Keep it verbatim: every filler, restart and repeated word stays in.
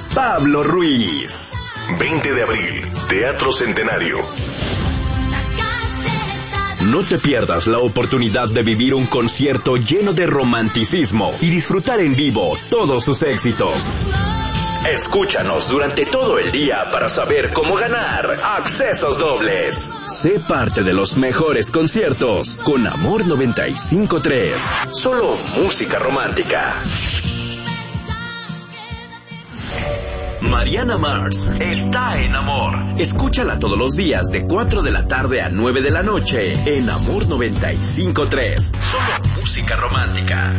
Pablo Ruiz. veinte de abril, Teatro Centenario. No te pierdas la oportunidad de vivir un concierto lleno de romanticismo y disfrutar en vivo todos sus éxitos. Escúchanos durante todo el día para saber cómo ganar accesos dobles. Sé parte de los mejores conciertos con Amor noventa y cinco punto tres. Solo música romántica. Mariana Mars está en Amor. Escúchala todos los días de cuatro de la tarde a nueve de la noche en Amor noventa y cinco punto tres. Solo música romántica.